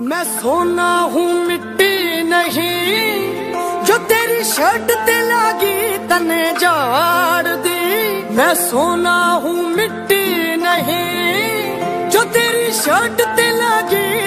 मैं सोना हूँ मिट्टी नहीं, जो तेरी शर्ट ते लागी तने जाड़ दी। मैं सोना हूँ मिट्टी नहीं, जो तेरी शर्ट ते लागी